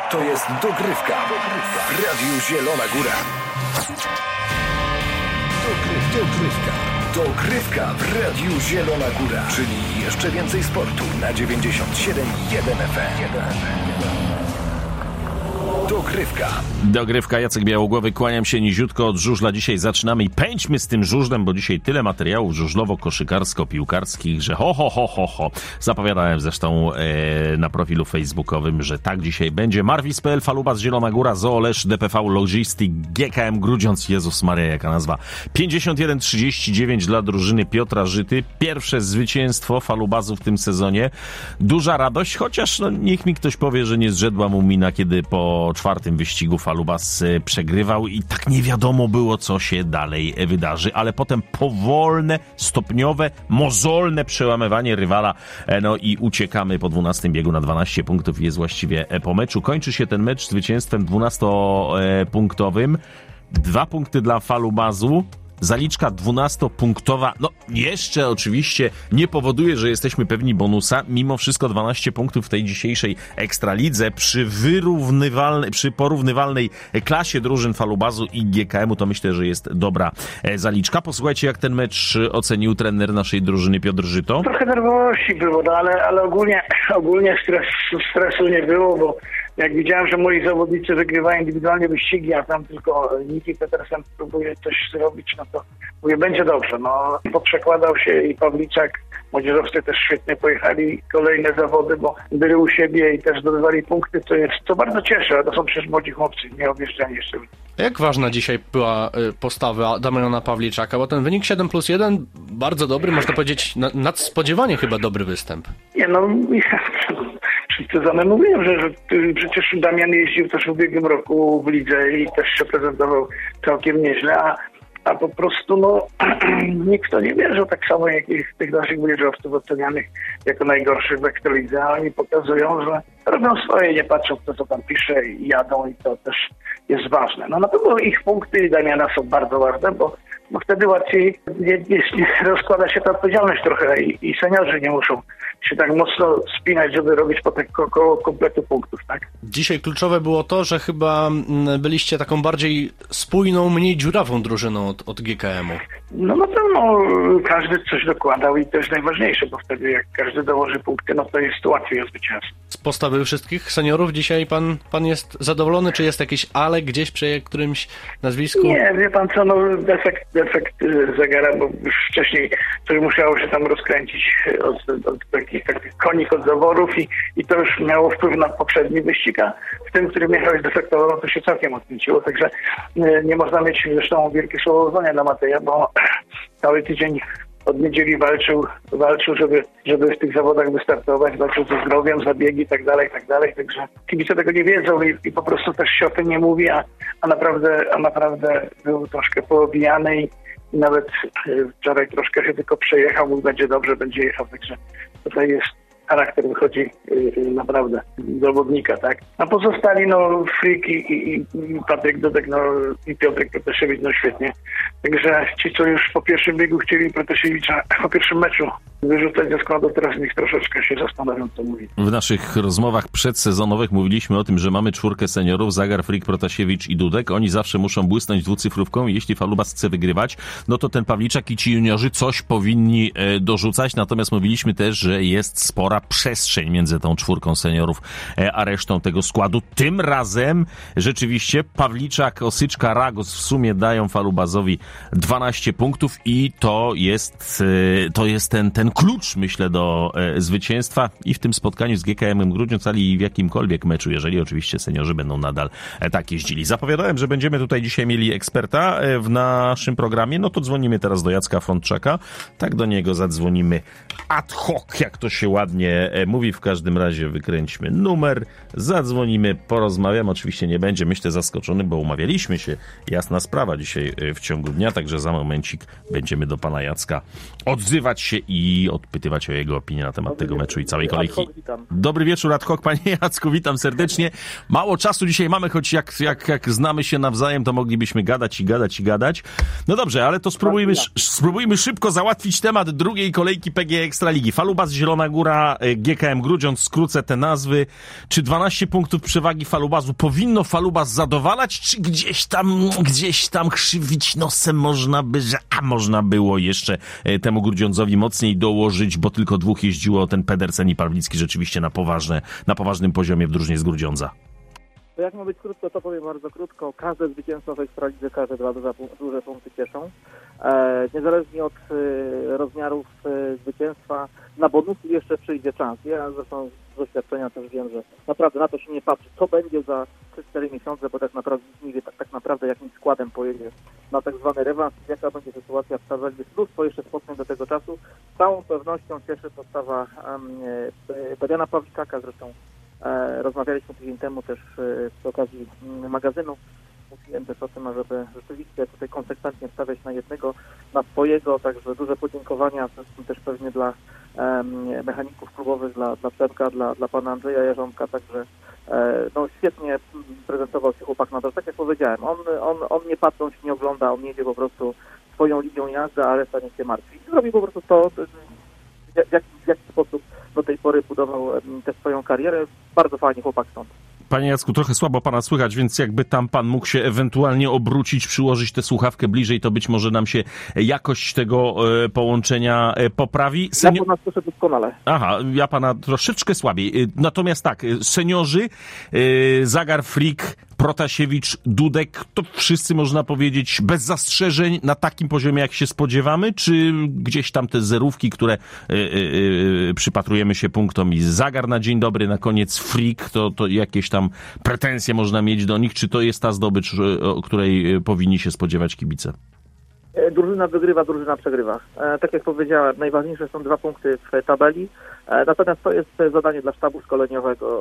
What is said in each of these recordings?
To jest dogrywka w Radiu Zielona Góra. Dogrywka w Radiu Zielona Góra, czyli jeszcze więcej sportu na 97,1 FM. Dogrywka, Jacek Białogłowy, kłaniam się niziutko od żużla. Dzisiaj zaczynamy i pędźmy z tym żużlem, bo dzisiaj tyle materiałów żużlowo-koszykarsko-piłkarskich, że ho. Zapowiadałem zresztą na profilu facebookowym, że tak dzisiaj będzie. Marwis.pl, Falubas, Zielona Góra, Zoolesz, DPV Logistic, GKM Grudziądz, Jezus Maria, jaka nazwa. 51-39 dla drużyny Piotra Żyty. Pierwsze zwycięstwo Falubazu w tym sezonie. Duża radość, chociaż niech mi ktoś powie, że nie zrzedła mu mina, kiedy po czwartym wyścigu Falubas przegrywał i tak nie wiadomo było, co się dalej wydarzy, ale potem powolne, stopniowe, mozolne przełamywanie rywala, no i uciekamy po 12 biegu na 12 punktów i jest właściwie po meczu. Kończy się ten mecz zwycięstwem 12-punktowym. 2 punkty dla Falubazu. Zaliczka 12-punktowa, no jeszcze oczywiście nie powoduje, że jesteśmy pewni bonusa. Mimo wszystko 12 punktów w tej dzisiejszej Ekstralidze przy porównywalnej klasie drużyn Falubazu i GKM-u to myślę, że jest dobra zaliczka. Posłuchajcie, jak ten mecz ocenił trener naszej drużyny Piotr Żyto. Trochę nerwowości było, no, ale ogólnie stresu nie było, bo jak widziałem, że moi zawodnicy wygrywają indywidualnie wyścigi, a tam tylko Niki Petersen próbuje coś zrobić, no to mówię, będzie dobrze. No, poprzekładał się i Pawliczak, młodzieżowcy też świetnie pojechali kolejne zawody, bo byli u siebie i też zdobywali punkty, co bardzo cieszy, ale to są przecież młodzi chłopcy, nie objeżdżani jeszcze. Jak ważna dzisiaj była postawa Damiana Pawliczaka, bo ten wynik 7+1 bardzo dobry, można powiedzieć nadspodziewanie chyba dobry występ. Nie no, wszyscy za mną mówią, że przecież Damian jeździł też w ubiegłym roku w lidze i też się prezentował całkiem nieźle, a po prostu no nikt w to nie wierzył, tak samo jak i tych naszych młodzieżowców ocenianych jako najgorszych w Ekstralidze, a oni pokazują, że robią swoje, nie patrzą kto co tam pisze i jadą i to też jest ważne. No na pewno ich punkty i Damiana są bardzo ważne, bo wtedy łatwiej nie rozkłada się ta odpowiedzialność trochę i seniorzy nie muszą się tak mocno spinać, żeby robić potem koło kompletu punktów, tak? Dzisiaj kluczowe było to, że chyba byliście taką bardziej spójną, mniej dziurawą drużyną od GKM-u. No na pewno każdy coś dokładał i to jest najważniejsze, bo wtedy jak każdy dołoży punkty, no to jest łatwiej o zwycięstwo. Z postawy wszystkich seniorów dzisiaj pan jest zadowolony, czy jest jakieś ale gdzieś przy którymś nazwisku? Nie, wie pan co, no defekt zegara, bo już wcześniej coś musiało się tam rozkręcić od takich konik od zaworów i to już miało wpływ na poprzedni wyścig, a w tym, który Michał defektował, no to się całkiem odkręciło, także nie można mieć zresztą wielkie słowowania dla Mateja, bo cały tydzień od niedzieli walczył, żeby w tych zawodach wystartować, walczył ze zdrowiem, zabiegi i tak dalej, także kibice tego nie wiedzą i po prostu też się o tym nie mówi, a naprawdę był troszkę poobijany i nawet wczoraj troszkę się tylko przejechał, mógł będzie dobrze, będzie jechał, także tutaj jest charakter wychodzi naprawdę zawodnika, tak? A pozostali, no Frik i Patryk Dudek, no i Piotrek Protasiewicz, no świetnie. Także ci, co już po pierwszym biegu chcieli Protasiewicza po pierwszym meczu wyrzucać ze składu, teraz niech troszeczkę się zastanowią, co mówi. W naszych rozmowach przedsezonowych mówiliśmy o tym, że mamy 4 seniorów, Zagar, Frik, Protasiewicz i Dudek. Oni zawsze muszą błysnąć dwucyfrówką i jeśli Falubas chce wygrywać, no to ten Pawliczak i ci juniorzy coś powinni dorzucać. Natomiast mówiliśmy też, że jest spora przestrzeń między tą 4 seniorów a resztą tego składu. Tym razem rzeczywiście Pawliczak, Osyczka, Ragos w sumie dają Falubazowi 12 punktów i to jest ten klucz, myślę, do zwycięstwa i w tym spotkaniu z GKM-em Grudziądz, ale i w jakimkolwiek meczu, jeżeli oczywiście seniorzy będą nadal tak jeździli. Zapowiadałem, że będziemy tutaj dzisiaj mieli eksperta w naszym programie, no to dzwonimy teraz do Jacka Frączaka. Tak do niego zadzwonimy ad hoc, jak to się ładnie mówi. W każdym razie wykręćmy numer, zadzwonimy, porozmawiamy. Oczywiście nie będzie, myślę, zaskoczony, bo umawialiśmy się, jasna sprawa, dzisiaj w ciągu dnia, także za momencik będziemy do pana Jacka odzywać się i i odpytywać o jego opinię na temat tego meczu i całej kolejki. Ad hoc, witam. Dobry wieczór, ad hoc, panie Jacku, witam serdecznie. Mało czasu dzisiaj mamy, choć jak znamy się nawzajem, to moglibyśmy gadać. No dobrze, ale to spróbujmy szybko załatwić temat drugiej kolejki PGE Ekstraligi. Falubas, Zielona Góra, GKM Grudziądz, skrócę te nazwy. Czy 12 punktów przewagi Falubasu powinno Falubas zadowalać, czy gdzieś tam krzywić nosem można było jeszcze temu Grudziądzowi mocniej dołożyć, bo tylko dwóch jeździło, ten Pedersen i Pawlicki rzeczywiście na poważnym poziomie w drużynie z Grudziądza. To jak ma być krótko, to powiem bardzo krótko. Każde zwycięstwo w Ekstralidze, każde dwa duże punkty cieszą. Niezależnie od rozmiarów zwycięstwa, na bonusy jeszcze przyjdzie czas. Ja zresztą z doświadczenia też wiem, że naprawdę na to się nie patrzy, co będzie za 3-4 miesiące, bo tak naprawdę nie wie tak naprawdę jakim składem pojedzie na tak zwany rewans, jaka będzie sytuacja w tabeli. Jest mnóstwo jeszcze spotkań do tego czasu. Z całą pewnością cieszy postawa Damiana Pawlikaka, zresztą rozmawialiśmy tydzień temu też przy okazji magazynu. Mówiłem też o tym, żeby rzeczywiście tutaj konsekwentnie stawiać na jednego, na swojego, także duże podziękowania też pewnie dla mechaników klubowych, dla Przemka, dla pana Andrzeja Jarząbka, także świetnie prezentował się chłopak na to. Tak jak powiedziałem, on nie patrząc, nie ogląda, on jedzie po prostu swoją linią jazdy, a reszta nie się martwi. I zrobi po prostu to, w jaki sposób do tej pory budował też swoją karierę. Bardzo fajnie chłopak stąd. Panie Jacku, trochę słabo pana słychać, więc jakby tam pan mógł się ewentualnie obrócić, przyłożyć tę słuchawkę bliżej, to być może nam się jakość tego połączenia poprawi. Ja pana słyszę doskonale. Aha, ja pana troszeczkę słabiej. Natomiast tak, seniorzy, Zagar, Frick, Protasiewicz, Dudek, to wszyscy można powiedzieć bez zastrzeżeń na takim poziomie, jak się spodziewamy, czy gdzieś tam te zerówki, które przypatrujemy się punktom i Zagar na dzień dobry, na koniec Frick, to jakieś tam pretensje można mieć do nich, czy to jest ta zdobycz, o której powinni się spodziewać kibice? Drużyna wygrywa, drużyna przegrywa. Tak jak powiedziałem, najważniejsze są 2 punkty w tabeli, natomiast to jest zadanie dla sztabu szkoleniowego.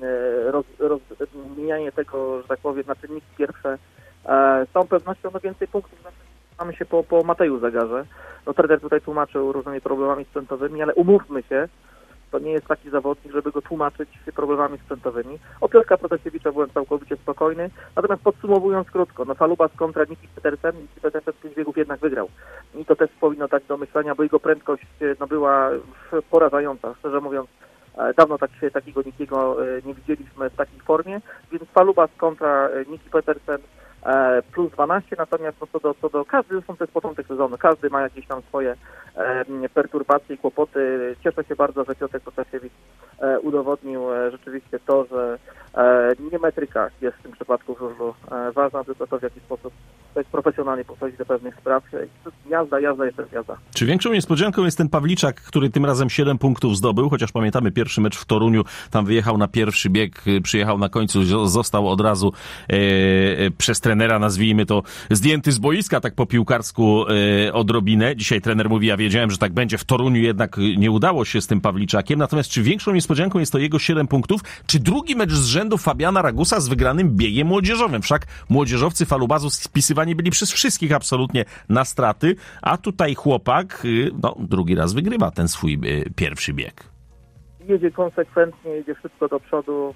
Rozmienianie tego, że tak powiem, na czynniki pierwsze. Z całą pewnością więcej punktów mamy się po Mateju Zagarze. Trener tutaj tłumaczył różnymi problemami sprzętowymi, ale umówmy się, to nie jest taki zawodnik, żeby go tłumaczyć problemami sprzętowymi. O Piotrka Protasiewicza byłem całkowicie spokojny. Natomiast podsumowując krótko, Falubas kontra Niki Petersen. Niki Petersen 5 biegów jednak wygrał. I to też powinno dać do myślenia, bo jego prędkość była porażająca. Szczerze mówiąc, dawno takiego Nikiego nie widzieliśmy w takiej formie. Więc Falubas kontra Niki Petersen plus 12, natomiast co do każdy, zresztą to jest początek sezonu, każdy ma jakieś tam swoje perturbacje i kłopoty. Cieszę się bardzo, że Piotr Protasiewicz udowodnił rzeczywiście to, że nie metryka jest w tym przypadku w żużlu ważna, tylko to, w jaki sposób profesjonalnie podchodzić do pewnych spraw. Jazda jest jazda. Czy większą niespodzianką jest ten Pawliczak, który tym razem 7 punktów zdobył, chociaż pamiętamy pierwszy mecz w Toruniu, tam wyjechał na pierwszy bieg, przyjechał na końcu, został od razu przez trenera, nazwijmy to, zdjęty z boiska, tak po piłkarsku odrobinę. Dzisiaj trener mówi, ja wiedziałem, że tak będzie w Toruniu, jednak nie udało się z tym Pawliczakiem. Natomiast czy większą niespodzianką jest to jego 7 punktów, czy drugi mecz z rzędu Fabiana Ragusa z wygranym biegiem młodzieżowym? Wszak młodzieżowcy Falubasu spisywani byli przez wszystkich absolutnie na straty, a tutaj chłopak, drugi raz wygrywa ten swój pierwszy bieg. Jedzie konsekwentnie, jedzie wszystko do przodu,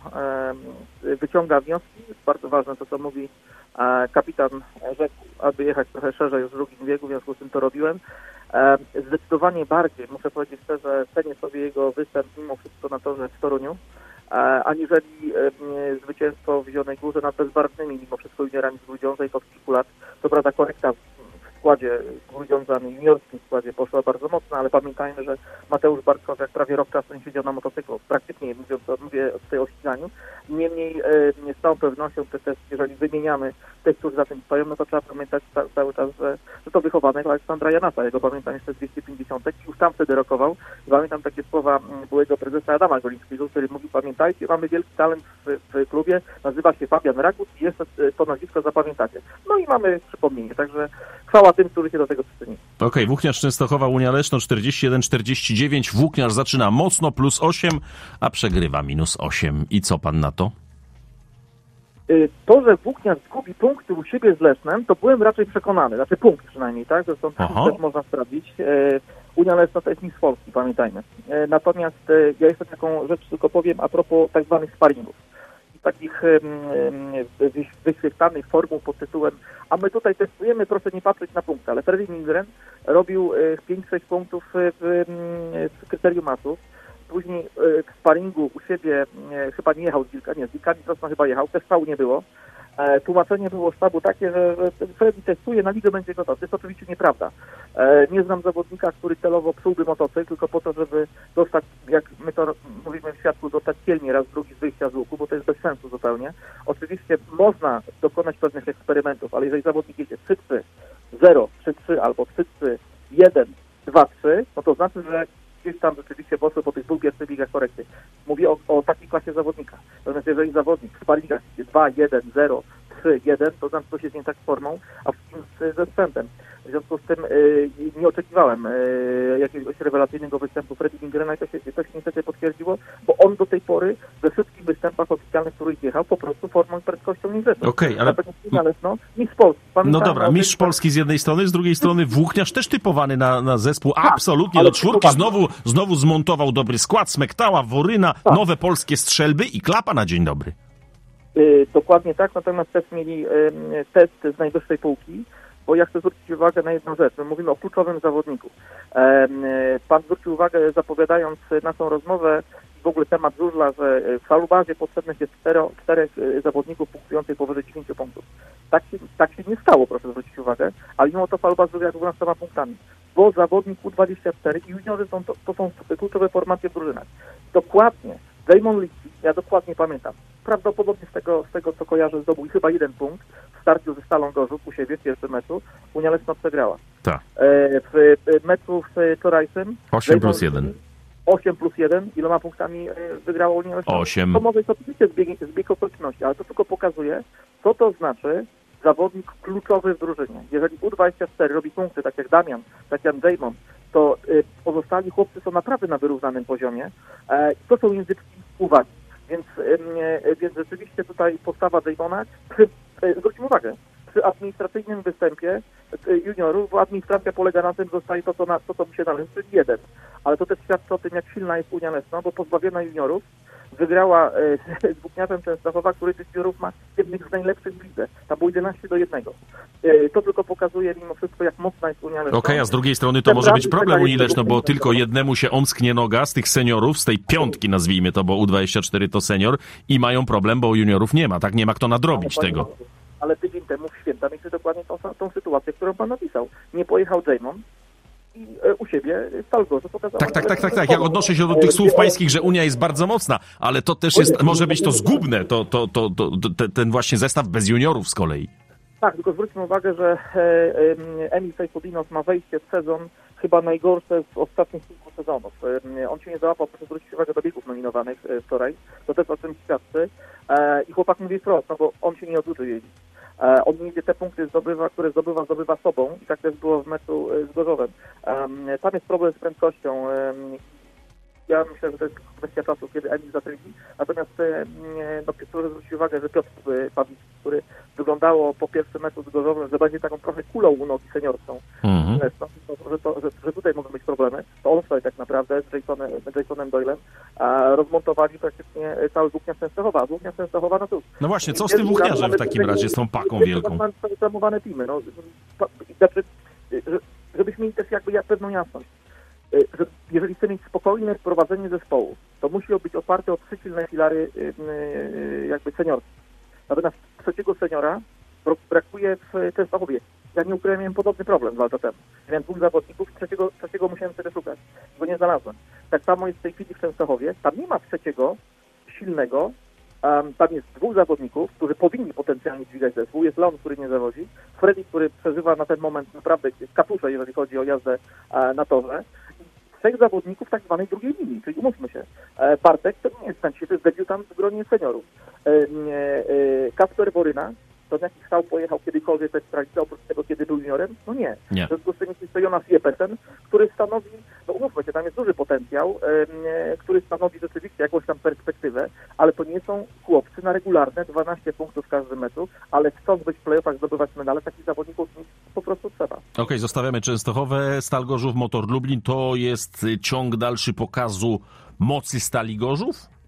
wyciąga wnioski. Jest bardzo ważne to, co mówi kapitan, rzekł, aby jechać trochę szerzej już w drugim biegu, w związku z tym to robiłem. Zdecydowanie bardziej, muszę powiedzieć szczerze, cenię sobie jego występ mimo wszystko na torze w Toruniu, aniżeli zwycięstwo w Zielonej Górze nad bezbarwnymi mimo wszystko juniorami z Grudziądza i od kilku lat. To prawda korekta w składzie z Grudziądzami, juniorskim składzie poszła bardzo mocno, ale pamiętajmy, że Mateusz Bartkowiak prawie rok czasu nie siedział na motocyklu, praktycznie mówię tutaj o ściganiu. Niemniej z całą pewnością też jeżeli wymieniamy tych, którzy za tym stoją, no to trzeba pamiętać cały czas, że to wychowanek Aleksandra Janasa, jego pamiętam jeszcze z 250, już tam wtedy rokował. Pamiętam takie słowa byłego prezesa Adama Golińskiego, który mówił, pamiętajcie, mamy wielki talent w klubie, nazywa się Fabian Ragus i jeszcze to nazwisko zapamiętacie. No i mamy przypomnienie, także chwała tym, którzy się do tego przyczynili. Okej, Włókniarz Częstochowa, Unia Leszno 41-49, Włókniarz zaczyna mocno +8, a przegrywa -8. I co pan na to? To, że Włókniarz zgubi punkty u siebie z Lesznem, to byłem raczej przekonany, znaczy punkt przynajmniej, tak? Zresztą też można sprawdzić. Unia Leszno to jest mistrz Polski, pamiętajmy. Natomiast ja jeszcze taką rzecz tylko powiem a propos tak zwanych sparingów. Takich wyświetlanych formuł pod tytułem a my tutaj testujemy, proszę nie patrzeć na punkty, ale Fredrik Lindgren robił 5-6 punktów w kryterium masów. Później w sparingu u siebie chyba nie jechał z Wilkami Krosno chyba jechał, też szału nie było. Tłumaczenie było sztabu takie, że Fredrik testuje, na ligę będzie gotowy. To jest oczywiście nieprawda. Nie znam zawodnika, który celowo psułby motocykl tylko po to, żeby dostać, jak my to mówimy w świadku, dostać kielnie raz drugi z wyjścia z łuku, bo to jest bez sensu zupełnie. Oczywiście można dokonać pewnych eksperymentów, ale jeżeli zawodnik jedzie 3-3, 0, 3-3 albo 3-3, 1, 2-3, no to znaczy, że gdzieś tam rzeczywiście poszły po tych dwóch pierwszych ligach korekty. Mówię o takiej klasie zawodnika. Natomiast jeżeli zawodnik w sparingach 2, 1, 0, 3, 1, to znaczy, że się z nim tak formą, a ze sprzętem. W związku z tym nie oczekiwałem jakiegoś rewelacyjnego występu Freddy Lindgrena i to się niestety potwierdziło, bo on do tej pory we wszystkich występach oficjalnych, w których jechał, po prostu formą i prędkością nie zeszł. Okej, ale... mistrz Polski. No dobra, mistrz Polski z jednej strony, z drugiej strony Włókniarz też typowany na zespół absolutnie do czwórki. Znowu zmontował dobry skład, Smektała, Woryna, nowe polskie strzelby i klapa na dzień dobry. Dokładnie tak, natomiast też mieli test z najwyższej półki, bo ja chcę zwrócić uwagę na jedną rzecz. My mówimy o kluczowym zawodniku. Pan zwrócił uwagę, zapowiadając naszą rozmowę, w ogóle temat żużla, że w falubazie potrzebnych jest czterech zawodników punktujących powyżej 10 punktów. Tak się nie stało, proszę zwrócić uwagę, ale mimo to falubaz wygrał 12 punktami, bo zawodnik U24 i juniorzy to są kluczowe formacje w drużynach. Dokładnie, Damon Licki, ja dokładnie pamiętam, prawdopodobnie z tego co kojarzę, zdobył chyba 1 punkt w starciu ze Stalą Gorzów u siebie w pierwszym meczu. Unia Leszno przegrała. Tak. W meczu wczorajszym 8+1. 8+1, iloma punktami wygrało Unia Leszno? 8. To może jest oczywiście zbieg okoliczności, ale to tylko pokazuje, co to znaczy zawodnik kluczowy w drużynie. Jeżeli U24 robi punkty, tak jak Damian, tak jak Damon, to pozostali chłopcy są naprawdę na wyrównanym poziomie. To są języczki uwagi. Więc rzeczywiście tutaj postawa Damona, zwróćmy uwagę, przy administracyjnym występie juniorów, bo administracja polega na tym, że dostaje to, co mu się należy, czyli 1. Ale to też świadczy o tym, jak silna jest Unia Leszno, bo pozbawiona juniorów wygrała z Włókniarzem Częstochowa, który tych juniorów ma jednych z najlepszych w lidze. Tam było 11-1. To tylko pokazuje mimo wszystko, jak mocna jest Unia Leszno. Okej, a z drugiej strony to może być problem Unii Leszno, bo tylko jednemu się omsknie noga z tych seniorów, z tej piątki nazwijmy to, bo U24 to senior i mają problem, bo juniorów nie ma, tak? Nie ma kto nadrobić tego. Ale tydzień temu w Święta mieliśmy dokładnie tą sytuację, którą pan napisał. Nie pojechał Damon i u siebie Stalgorze pokazał. Tak. Ja odnoszę się do tych słów pańskich, że Unia jest bardzo mocna, ale to też jest, może być to zgubne, ten właśnie zestaw bez juniorów z kolei. Tak, tylko zwróćmy uwagę, że Emil Sejfudinos ma wejście w sezon chyba najgorsze z ostatnich kilku sezonów. On się nie załapał, proszę zwrócić uwagę do biegów nominowanych wczoraj. To też o czym świadczy. I chłopak mówi wprost, no bo on się nie oduczy jeździć. On jedzie te punkty, które zdobywa sobą i tak też było w meczu z Gorzowem. Tam jest problem z prędkością. Ja myślę, że to jest kwestia czasu, kiedy Emil zatrudzi. Natomiast proszę zwrócić uwagę, że Piotr Pawlicki, który wyglądało po pierwszym meczu z Gorzowem, że będzie taką trochę kulą u nogi seniorską, że tutaj mogą być problemy, to on wczoraj tak naprawdę z Jasonem Doylem rozmontowali praktycznie cały Włókniarz Częstochowa. A Włókniarz Częstochowa, no cóż. No właśnie, co z tym Włókniarzem w takim razie, z tą paką wielką? Zamowane teamy, żebyśmy mieli też jakby pewną jasność. Że jeżeli chce mieć spokojne prowadzenie zespołu, to musi być oparte o 3 silne filary jakby seniorskie. Natomiast trzeciego seniora brakuje w Częstochowie. Ja nie ukrywam, miałem podobny problem 2 lata temu. Miałem 2 zawodników, trzeciego musiałem sobie szukać. Go nie znalazłem. Tak samo jest w tej chwili w Częstochowie. Tam nie ma trzeciego silnego. Tam jest 2 zawodników, którzy powinni potencjalnie dźwigać zespół. Jest Leon, który nie zawodzi. Freddy, który przeżywa na ten moment naprawdę katusze, jeżeli chodzi o jazdę na torze. 3 zawodników tak zwanej drugiej linii, czyli umówmy się. Bartek to nie jest ten, to jest debiutant w gronie seniorów. Kacper Woryna to na jaki strzał pojechał kiedykolwiek w Ekstralidze, oprócz tego, kiedy był juniorem? No nie. Nie. W związku z tym jest to Jonas Jeppesen, który stanowi, no umówmy się, tam jest duży potencjał, który stanowi rzeczywiście jakąś tam perspektywę, ale to nie są chłopcy na regularne 12 punktów w każdym meczu, ale chcąc być w play-offach, zdobywać medale, takich zawodników mieć po prostu trzeba. Okej, zostawiamy Częstochowę. Stal Gorzów, Motor Lublin. To jest ciąg dalszy pokazu mocy Stali Gorzów?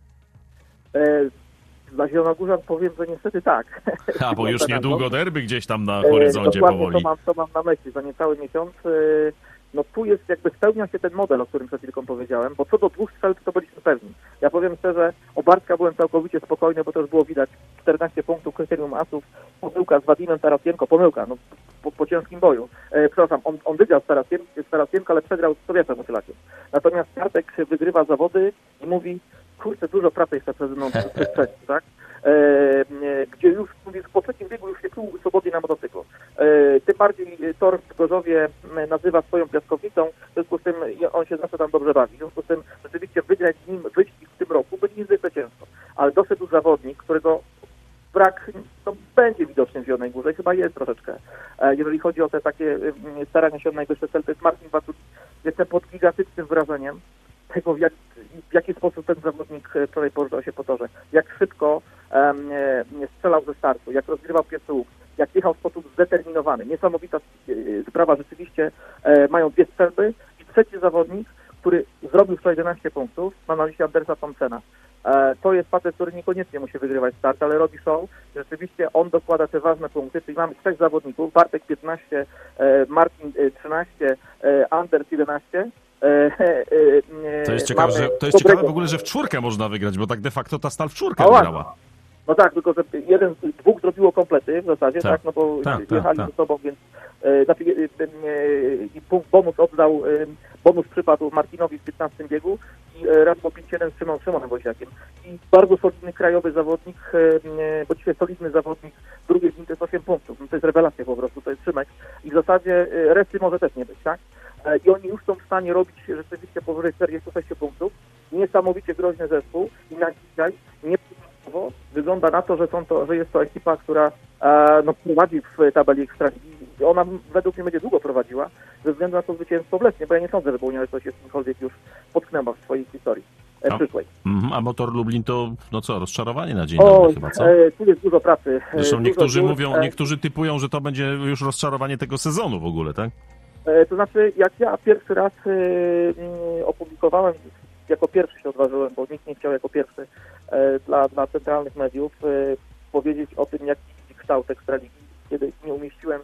Dla Zielonogórzan powiem, że niestety tak. A, bo już niedługo derby gdzieś tam na horyzoncie powoli. To mam na myśli, za niecały miesiąc. No tu jest jakby spełnia się ten model, o którym przed chwilką powiedziałem, bo co do 2 strzelb to byliśmy pewni. Ja powiem szczerze, o Bartka byłem całkowicie spokojny, bo to już było widać. 14 punktów, kryterium asów, pomyłka z Wadimem Tarasienko, pomyłka, no po ciężkim boju. Przepraszam, on wygrał z Tarasienko, ale przegrał z Sowiatem Otylakiem. Natomiast Kartek wygrywa zawody i mówi, kurczę, dużo pracy jeszcze przed mną, tak? Gdzie już po trzecim biegu już się czuł swobodnie na motocyklu. Tym bardziej tor w Gorzowie nazywa swoją piaskownicą, w związku z tym on się zawsze tam dobrze bawi. W związku z tym rzeczywiście wygrać z nim wyścig w tym roku będzie niezwykle ciężko. Ale doszedł zawodnik, którego brak no, będzie widoczny w Zielonej Górze, chyba jest troszeczkę. Jeżeli chodzi o te takie starania się o najwyższe cel, to jest Marcin Waculik. Jestem pod gigantycznym wrażeniem tego, w jaki sposób ten zawodnik wczoraj poruszał się po torze. Jak szybko strzelał ze startu, jak rozgrywał pierwszy łuk, jak jechał w sposób zdeterminowany. Niesamowita sprawa, rzeczywiście mają 2 strzelby i trzeci zawodnik, który zrobił wczoraj 11 punktów, mam na myśli Andersa Thompsona. To jest facet, który niekoniecznie musi wygrywać start, ale robi show. Rzeczywiście on dokłada te ważne punkty, czyli mamy 3 zawodników, Bartek 15, Martin 13, Anders 11. To jest ciekawe w ogóle, że w czwórkę można wygrać, bo tak de facto ta Stal w czwórkę wygrała. No tak, tylko że jeden z 2 zrobiło komplety w zasadzie, tak? No bo jechali ze sobą, więc bonus oddał, bonus przypadł Martinowi w 15 biegu i raz po 5-7 z Szymonem Wojciakiem. I bardzo solidny krajowy zawodnik, bo dzisiaj solidny zawodnik, drugie dni to jest 8 punktów. No to jest rewelacja po prostu, to jest Szymek. I w zasadzie reszty może też nie być, tak? I oni już są w stanie robić rzeczywiście powyżej 46 punktów. Niesamowicie groźny zespół i na dzisiaj nieprzypadkowo wygląda na to, że jest to ekipa, która prowadzi w tabeli Ekstraligi. Ona według mnie będzie długo prowadziła ze względu na to zwycięstwo w Lesznie, bo ja nie sądzę, żeby Unia coś jest kimkolwiek już potknęła w swojej historii przyszłej. A Motor Lublin to, no co, rozczarowanie na dzień dobry chyba, co? Tu jest dużo pracy. Zresztą niektórzy typują, że to będzie już rozczarowanie tego sezonu w ogóle, tak? To znaczy, jak ja pierwszy raz opublikowałem, jako pierwszy się odważyłem, bo nikt nie chciał jako pierwszy dla centralnych mediów powiedzieć o tym, jaki kształt Ekstraligi. Kiedy nie umieściłem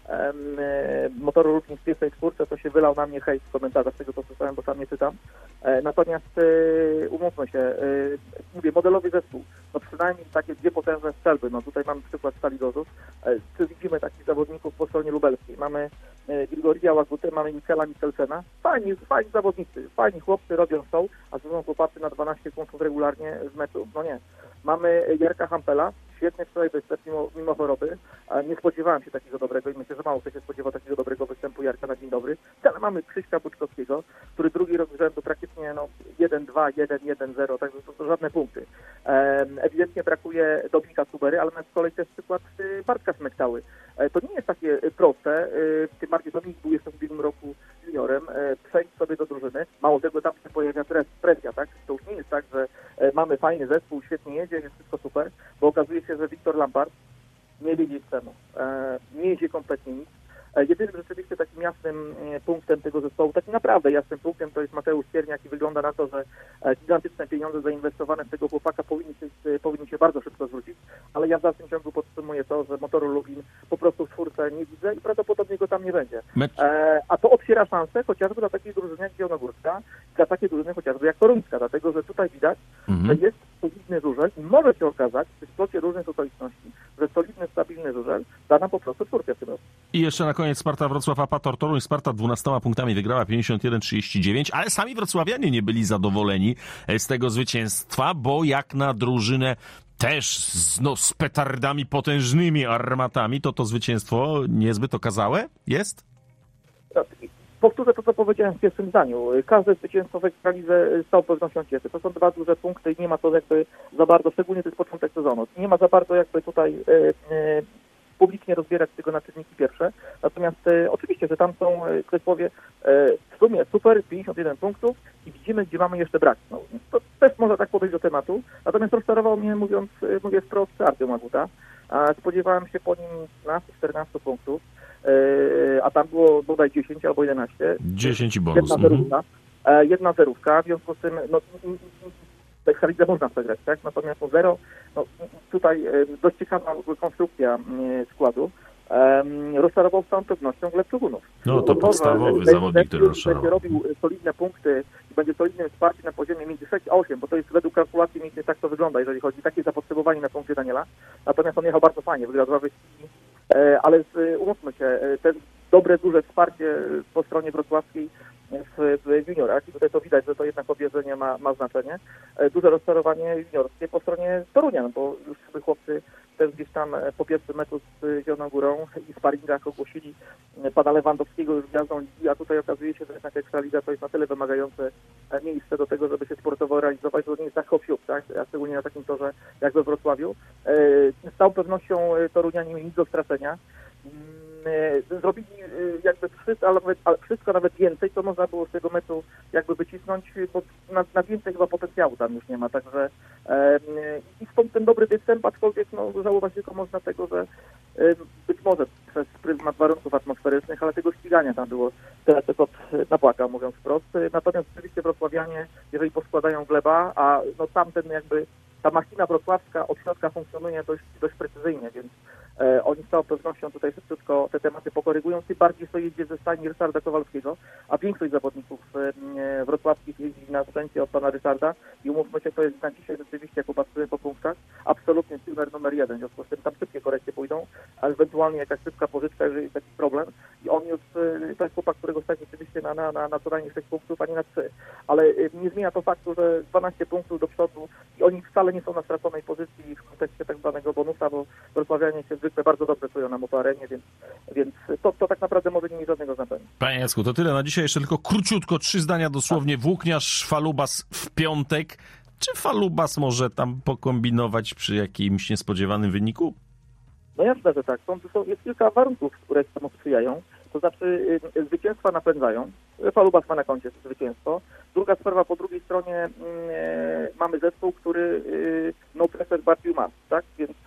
Motoru Lublin w pierwszej czwórce, to się wylał na mnie hejt w komentarzach, z tego co słyszałem, bo sam nie czytam. Natomiast umówmy się, mówię, modelowy zespół, no przynajmniej takie 2 potężne strzelby, no tutaj mamy przykład Stali Gorzów, czy widzimy takich zawodników po stronie lubelskiej, mamy Grigoria Łagutę, mamy Michela Michelsena, fajni zawodnicy, fajni chłopcy, robią show, a są chłopacy na 12 punktów regularnie z meczu, no nie. Mamy Jarka Hampela, świetnie wczoraj występ mimo choroby. Nie spodziewałem się takiego dobrego i myślę, że mało kto się spodziewał takiego dobrego występu Jarka na dzień dobry. Ale mamy Krzyśka Buczkowskiego, który drugi rok z rzędu praktycznie 1-2, 1-1-0, także to żadne punkty. Ewidentnie brakuje Dominika Kubery, ale z kolei też przykład Bartka Smektały. To nie jest takie proste, tym bardziej Dominik był jeszcze w ubiegłym roku juniorem, przejść sobie do drużyny. Mało tego, tam się pojawia presja, tak? To już nie jest tak, że mamy fajny zespół, świetnie jedzie, jest wszystko super, bo okazuje się, że Wiktor Lampard nie wiedzie czemu. Nie jedzie kompletnie nic. Jedynym rzeczywiście takim jasnym punktem tego zespołu, takim naprawdę jasnym punktem, to jest Mateusz Cierniak i wygląda na to, że gigantyczne pieniądze zainwestowane w tego chłopaka powinny się bardzo szybko zwrócić, ale ja w dalszym ciągu podtrzymuję to, że Motoru Lublin po prostu w czwórce nie widzę i prawdopodobnie go tam nie będzie. A to otwiera szansę chociażby dla takiej drużyny jak Zielonogórska, dla takiej drużyny chociażby jak Toruńska, dlatego że tutaj widać, że jest solidny żużel i może się okazać w splocie różnych okoliczności, że solidny, stabilny żużel da nam po prostu czwórkę w tym roku. I jeszcze na koniec Sparta Wrocław, Apator Toruń. Sparta 12 punktami wygrała 51-39, ale sami wrocławianie nie byli zadowoleni z tego zwycięstwa, bo jak na drużynę też z petardami, potężnymi armatami, to zwycięstwo niezbyt okazałe jest? Powtórzę to, co powiedziałem w pierwszym zdaniu. Każde zwycięstwo w Ekstralidze z całą pewnością cieszy. To są 2 duże punkty i nie ma to jakby za bardzo, szczególnie to jest początek sezonu, nie ma za bardzo jakby tutaj publicznie rozbierać tego na czynniki pierwsze. Natomiast oczywiście, że tam są Kresłowie w sumie super, 51 punktów i widzimy, gdzie mamy jeszcze brak. No, to też można tak podejść do tematu. Natomiast rozczarował mnie, mówię wprost, Artyom Aguta. Spodziewałem się po nim 13-14 punktów, a tam było bodaj 10 albo 11. 10 i bonus. Jedna zerówka, w związku z tym w lidze można przegrać, tak? Natomiast 0, tutaj dość ciekawa konstrukcja składu. Rozczarował z całą pewnością Gleb Czugunów. No to podstawowy zawodnik, który rozczarował. Będzie robił solidne punkty i będzie solidnym wsparciem na poziomie między 6 a 8, bo to jest według kalkulacji mniej więcej tak to wygląda, jeżeli chodzi o takie zapotrzebowanie na punkty Daniela. Natomiast on jechał bardzo fajnie, wygrał 2 wyścigi, ale umówmy się, ten dobre, duże wsparcie po stronie wrocławskiej w juniorach i tutaj to widać, że to jednak obierzenie ma znaczenie. Duże rozczarowanie juniorskie po stronie Torunia, no bo już chłopcy też gdzieś tam po pierwszym meczu z Zieloną Górą i w sparingach ogłosili pana Lewandowskiego już gwiazdą ligi, a tutaj okazuje się, że jednak Ekstraliga to jest na tyle wymagające miejsce do tego, żeby się sportowo realizować, że to nie jest tak hop-siup, tak? A szczególnie na takim torze jak we Wrocławiu. Z całą pewnością Torunianie mieli nic do stracenia. Zrobili jakby wszystko nawet więcej, co można było z tego meczu jakby wycisnąć, bo na więcej chyba potencjału tam już nie ma, także i stąd ten dobry występ, aczkolwiek żałować tylko można tego, że być może przez pryzmat warunków atmosferycznych, ale tego ścigania tam było tyle co napłakał, mówiąc wprost. Natomiast oczywiście wrocławianie, jeżeli poskładają gleba, a tamten jakby ta machina wrocławska od środka funkcjonuje dość precyzyjnie, więc oni z całą pewnością tutaj szybciutko te tematy pokorygują, tym bardziej co jedzie ze stajni Ryszarda Kowalskiego, a większość zawodników wrocławskich jeździ na sprzęcie od pana Ryszarda i umówmy się, to jest na dzisiaj rzeczywiście, jak popatrzymy po punktach, absolutnie silver numer 1, w związku z tym tam szybkie korekcje pójdą, a ewentualnie jakaś szybka pożyczka, jeżeli jest taki problem i on już, to jest chłopak, którego stać rzeczywiście na co najmniej 6 punktów, a nie na 3, ale nie zmienia to faktu, że 12 punktów do przodu i oni wcale nie są na straconej pozycji w kontekście tak zwanego bonusa, bo wrocławianie się zwykle bardzo dobrze czują na motoarenie, więc to tak naprawdę może nie mieć żadnego znaczenia. Panie Jacku, to tyle na dzisiaj. Jeszcze tylko króciutko, 3 zdania dosłownie. Włókniarz Falubas w piątek. Czy Falubas może tam pokombinować przy jakimś niespodziewanym wyniku? No jasne, że tak. Jest kilka warunków, które temu sprzyjają. To znaczy zwycięstwa napędzają. Falubas ma na koncie zwycięstwo. Druga sprawa, po drugiej stronie mamy zespół, który no pressure bardziej ma, tak?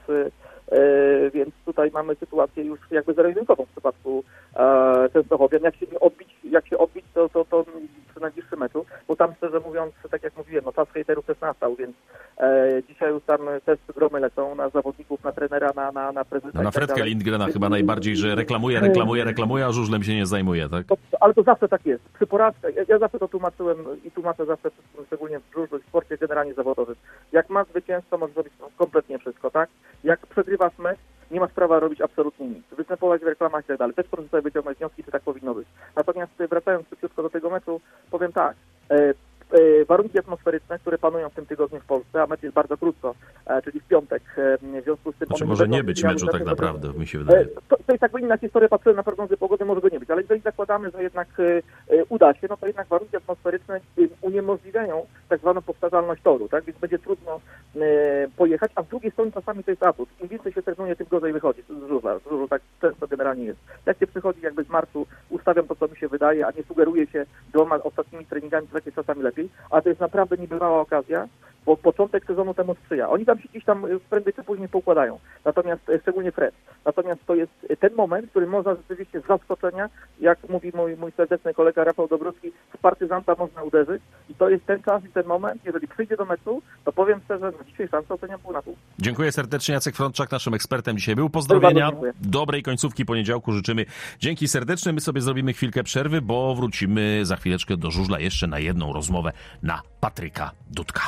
Więc tutaj mamy sytuację już jakby zero-jedynkową w przypadku Częstochowian. Jak się odbić, to przy najbliższym meczu, bo tam szczerze mówiąc, tak jak mówiłem, czas hejterów też nastał, więc dzisiaj już tam też gromy lecą na zawodników, na trenera, na prezydenta. Na Fredkę Lindgrena chyba najbardziej, że reklamuje, a żużlem się nie zajmuje, tak? Ale to zawsze tak jest. Przy porażce, ja zawsze to tłumaczyłem i tłumaczę zawsze, szczególnie w żużlu, w sporcie generalnie zawodowym. Jak masz zwycięstwo, możesz zrobić kompletnie wszystko, tak? Jak przegrywasz mecz, nie masz prawa robić absolutnie nic. Występować w reklamach i tak dalej. Też proszę sobie wyciągnąć wnioski, czy tak powinno być. Natomiast wracając szybciutko do tego meczu, powiem tak. Warunki atmosferyczne, które panują w tym tygodniu w Polsce, a mecz jest bardzo krótko, czyli w piątek. W związku z tym znaczy może nie być meczu tak naprawdę, mi się wydaje. To jest jakby inna historia, patrzyłem na prognozę pogody, może go nie być, ale jeżeli zakładamy, że jednak uda się, no to jednak warunki atmosferyczne uniemożliwiają tak zwaną powtarzalność toru, tak? Więc będzie trudno pojechać, a z drugiej strony czasami to jest atut. Im więcej się trenuje, tym gorzej wychodzi z żużla. Z żużlu tak często generalnie jest. Jak się przychodzi jakby z marszu, ustawiam to, co mi się wydaje, a nie sugeruje się 2 ostatnimi treningami, że jest czasami lepiej, a to jest naprawdę niebywała okazja, bo początek sezonu temu sprzyja. Oni tam się gdzieś tam prędzej czy później poukładają, natomiast szczególnie Fred. Natomiast to jest ten moment, w którym można rzeczywiście z zaskoczenia, jak mówi mój serdeczny kolega Rafał Dobrowski, z partyzanta można uderzyć i to jest ten czas i ten moment, jeżeli przyjdzie do meczu, to powiem szczerze, że dzisiaj szansę oceniam 0,5. Dziękuję serdecznie. Jacek Frączak naszym ekspertem dzisiaj był. Pozdrowienia. Dobrej końcówki poniedziałku życzymy. Dzięki serdeczne. My sobie zrobimy chwilkę przerwy, bo wrócimy za chwileczkę do żużla jeszcze na jedną rozmowę na Patryka Dudka.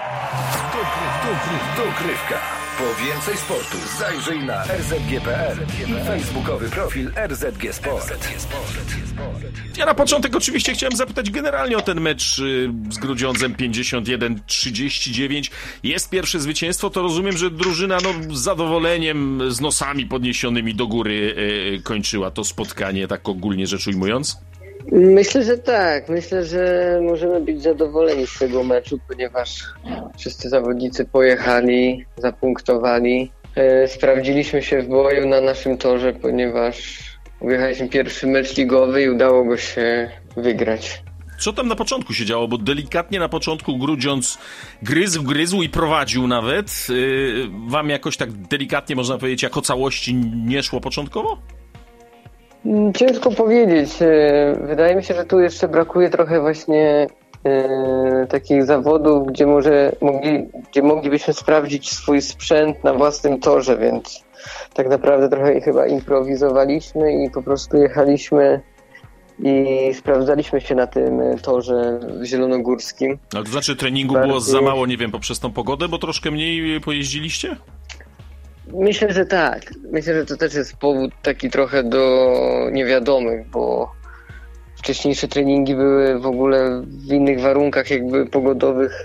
Dogrywka. Po więcej sportu zajrzyj na rzg.pl i facebookowy profil RZG Sport. Ja na początek oczywiście chciałem zapytać generalnie o ten mecz z Grudziądzem 51-39. Jest pierwsze zwycięstwo, to rozumiem, że drużyna z zadowoleniem, z nosami podniesionymi do góry kończyła to spotkanie, tak ogólnie rzecz ujmując? Myślę, że tak. Myślę, że możemy być zadowoleni z tego meczu, ponieważ wszyscy zawodnicy pojechali, zapunktowali. Sprawdziliśmy się w boju na naszym torze, ponieważ ujechaliśmy pierwszy mecz ligowy i udało go się wygrać. Co tam na początku się działo? Bo delikatnie na początku Grudziądz gryzł i prowadził nawet. Wam jakoś tak delikatnie, można powiedzieć, jako całości nie szło początkowo? Ciężko powiedzieć. Wydaje mi się, że tu jeszcze brakuje trochę właśnie takich zawodów, gdzie moglibyśmy sprawdzić swój sprzęt na własnym torze, więc tak naprawdę trochę chyba improwizowaliśmy i po prostu jechaliśmy i sprawdzaliśmy się na tym torze zielonogórskim. Ale to znaczy treningu było za mało, nie wiem, poprzez tą pogodę, bo troszkę mniej pojeździliście? Myślę, że tak. Myślę, że to też jest powód taki trochę do niewiadomych, bo wcześniejsze treningi były w ogóle w innych warunkach jakby pogodowych,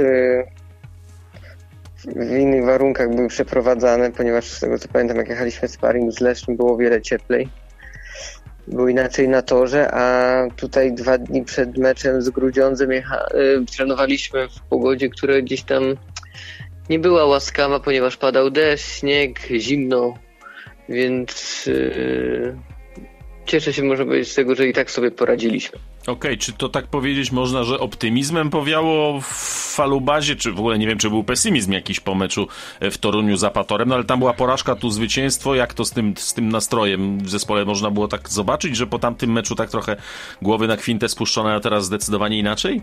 w innych warunkach były przeprowadzane, ponieważ z tego co pamiętam, jak jechaliśmy sparring z Leszczem, było o wiele cieplej. Było inaczej na torze, a tutaj 2 dni przed meczem z Grudziądzem trenowaliśmy w pogodzie, która gdzieś tam nie była łaskawa, ponieważ padał deszcz, śnieg, zimno, więc cieszę się, można powiedzieć, z tego, że i tak sobie poradziliśmy. Okej, czy to tak powiedzieć można, że optymizmem powiało w Falubazie, czy w ogóle nie wiem, czy był pesymizm jakiś po meczu w Toruniu z Apatorem, no ale tam była porażka, tu zwycięstwo, jak to z tym nastrojem w zespole można było tak zobaczyć, że po tamtym meczu tak trochę głowy na kwintę spuszczone, a teraz zdecydowanie inaczej?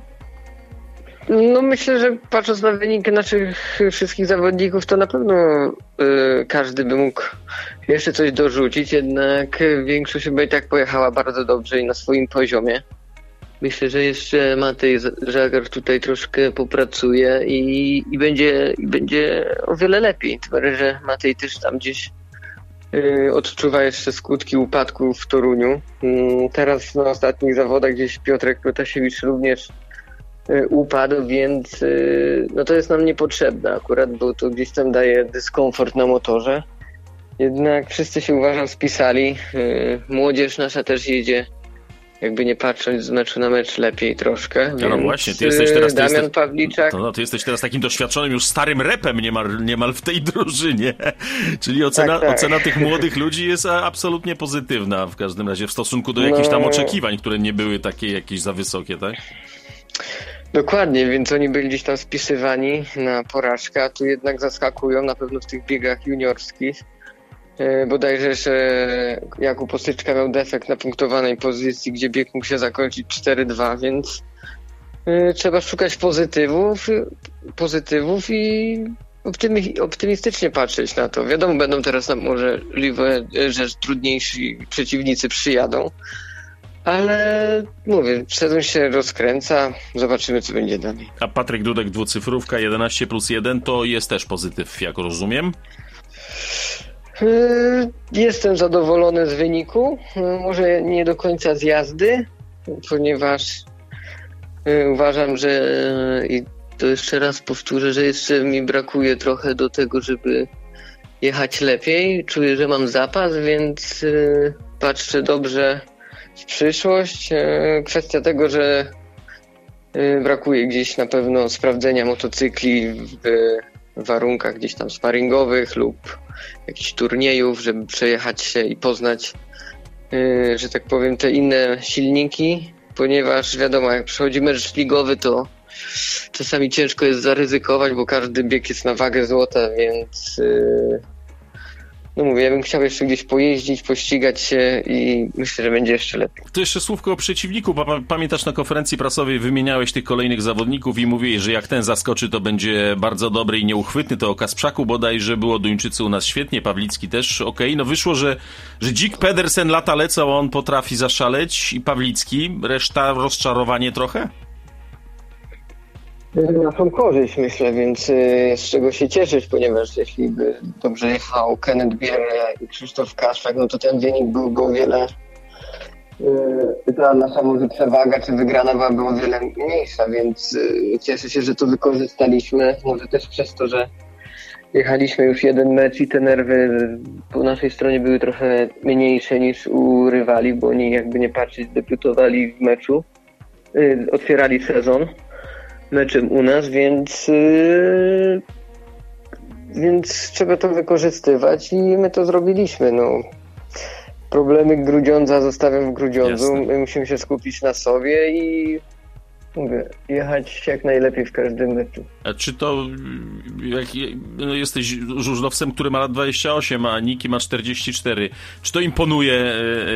No myślę, że patrząc na wyniki naszych wszystkich zawodników, to na pewno każdy by mógł jeszcze coś dorzucić, jednak większość chyba i tak pojechała bardzo dobrze i na swoim poziomie. Myślę, że jeszcze Matej Żagar tutaj troszkę popracuje i będzie o wiele lepiej. Tym bardziej, że Matej też tam gdzieś odczuwa jeszcze skutki upadku w Toruniu. Teraz na ostatnich zawodach gdzieś Piotrek Protasiewicz również upadł, więc no to jest nam niepotrzebne akurat, bo to gdzieś tam daje dyskomfort na motorze. Jednak wszyscy się, uważam, spisali. Młodzież nasza też jedzie, jakby nie patrząc z meczu na mecz, lepiej troszkę. No właśnie, ty jesteś teraz... Damian Pawliczak... Ty jesteś teraz takim doświadczonym już starym repem niemal w tej drużynie. Czyli ocena tych młodych ludzi jest absolutnie pozytywna w każdym razie w stosunku do jakichś tam oczekiwań, które nie były takie jakieś za wysokie, tak? Dokładnie, więc oni byli gdzieś tam spisywani na porażkę, a tu jednak zaskakują na pewno w tych biegach juniorskich. Bodajże, że Jakub Ostyczka miał defekt na punktowanej pozycji, gdzie bieg mógł się zakończyć 4-2, więc trzeba szukać pozytywów i optymistycznie patrzeć na to. Wiadomo, będą teraz nam możliwe, że trudniejsi przeciwnicy przyjadą, ale mówię, sezon się rozkręca, zobaczymy, co będzie dalej. A Patryk Dudek, dwucyfrówka 11+1 to jest też pozytyw, jak rozumiem? Jestem zadowolony z wyniku, może nie do końca z jazdy, ponieważ uważam, że i to jeszcze raz powtórzę, że jeszcze mi brakuje trochę do tego, żeby jechać lepiej. Czuję, że mam zapas, więc patrzę dobrze w przyszłość. Kwestia tego, że brakuje gdzieś na pewno sprawdzenia motocykli w warunkach gdzieś tam sparingowych lub jakichś turniejów, żeby przejechać się i poznać, że tak powiem, te inne silniki, ponieważ wiadomo, jak przychodzi mecz ligowy, to czasami ciężko jest zaryzykować, bo każdy bieg jest na wagę złota, więc no mówię, ja bym chciał jeszcze gdzieś pojeździć, pościgać się i myślę, że będzie jeszcze lepiej. To jeszcze słówko o przeciwniku. Pamiętasz, na konferencji prasowej wymieniałeś tych kolejnych zawodników i mówiłeś, że jak ten zaskoczy, to będzie bardzo dobry i nieuchwytny. To o Kasprzaku bodajże było, Duńczycy u nas świetnie, Pawlicki też okej. No wyszło, że Dzik Pedersen lata lecą, on potrafi zaszaleć i Pawlicki, reszta rozczarowanie trochę? Naszą korzyść, myślę, więc z czego się cieszyć, ponieważ jeśli by dobrze jechał Kenneth Bierle i Krzysztof Kasprzak, no to ten wynik byłby o wiele, ta nasza może przewaga czy wygrana byłaby o wiele mniejsza, więc cieszę się, że to wykorzystaliśmy, może też przez to, że jechaliśmy już jeden mecz i te nerwy po naszej stronie były trochę mniejsze niż u rywali, bo oni, jakby nie patrzeć, debiutowali w meczu, otwierali sezon meczem u nas, więc Więc trzeba to wykorzystywać i my to zrobiliśmy. No. Problemy Grudziądza zostawiam w Grudziądzu. Jasne. My musimy się skupić na sobie i mówię, jechać jak najlepiej w każdym meczu. A czy to, jak jesteś żużlowcem, który ma lat 28, a Niki ma 44, czy to imponuje,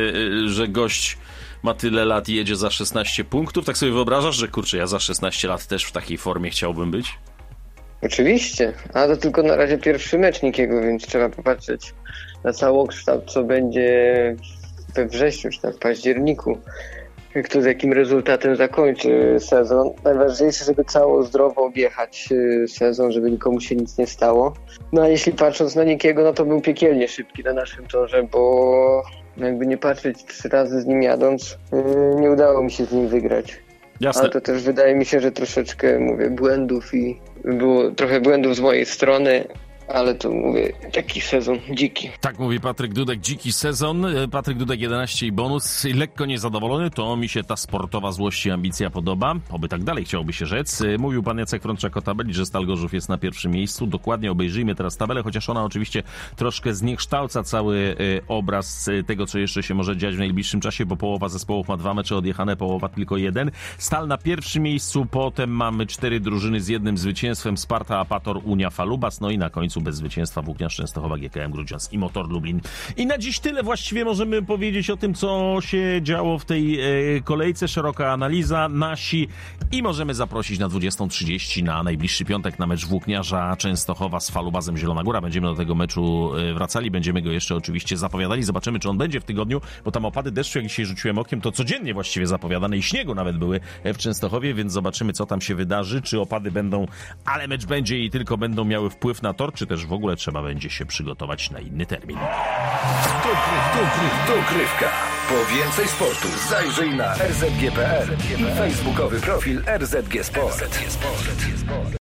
że gość ma tyle lat i jedzie za 16 punktów? Tak sobie wyobrażasz, że kurczę, ja za 16 lat też w takiej formie chciałbym być? Oczywiście, a to tylko na razie pierwszy mecz Nikiego, więc trzeba popatrzeć na całokształt, co będzie we wrześniu czy tam w październiku. Kto z jakim rezultatem zakończy sezon. Najważniejsze, żeby cało zdrowo objechać sezon, żeby nikomu się nic nie stało. No a jeśli patrząc na Nikiego, no to był piekielnie szybki na naszym torze, bo jakby nie patrzeć 3 razy z nim jadąc, nie udało mi się z nim wygrać. Jasne. Ale to też wydaje mi się, że troszeczkę, mówię, błędów i było trochę błędów z mojej strony, ale to mówię, taki sezon dziki. Tak mówi Patryk Dudek, dziki sezon. Patryk Dudek 11 i bonus. Lekko niezadowolony, to mi się ta sportowa złość i ambicja podoba. Oby tak dalej chciałoby się rzec. Mówił pan Jacek Frączak o tabeli, że Stal Gorzów jest na pierwszym miejscu. Dokładnie obejrzyjmy teraz tabelę, chociaż ona oczywiście troszkę zniekształca cały obraz tego, co jeszcze się może dziać w najbliższym czasie, bo połowa zespołów ma 2 mecze odjechane, połowa tylko 1. Stal na pierwszym miejscu, potem mamy 4 drużyny z 1 zwycięstwem: Sparta, Apator, Unia, Falubas, no i na końcu bez zwycięstwa Włókniarz Częstochowa, GKM Grudziądz i Motor Lublin. I na dziś tyle właściwie możemy powiedzieć o tym, co się działo w tej kolejce. Szeroka analiza, nasi, i możemy zaprosić na 20:30 na najbliższy piątek na mecz Włókniarza Częstochowa z Falubazem Zielona Góra. Będziemy do tego meczu wracali, będziemy go jeszcze oczywiście zapowiadali. Zobaczymy, czy on będzie w tygodniu, bo tam opady deszczu, jak dzisiaj rzuciłem okiem, to codziennie właściwie zapowiadane i śniegu nawet były w Częstochowie, więc zobaczymy, co tam się wydarzy, czy opady będą, ale mecz będzie i tylko będą miały wpływ na tor, czy też w ogóle trzeba będzie się przygotować na inny termin. Dogrywka. Po więcej sportu zajrzyj na rzg.pl i facebookowy profil RZG Sport.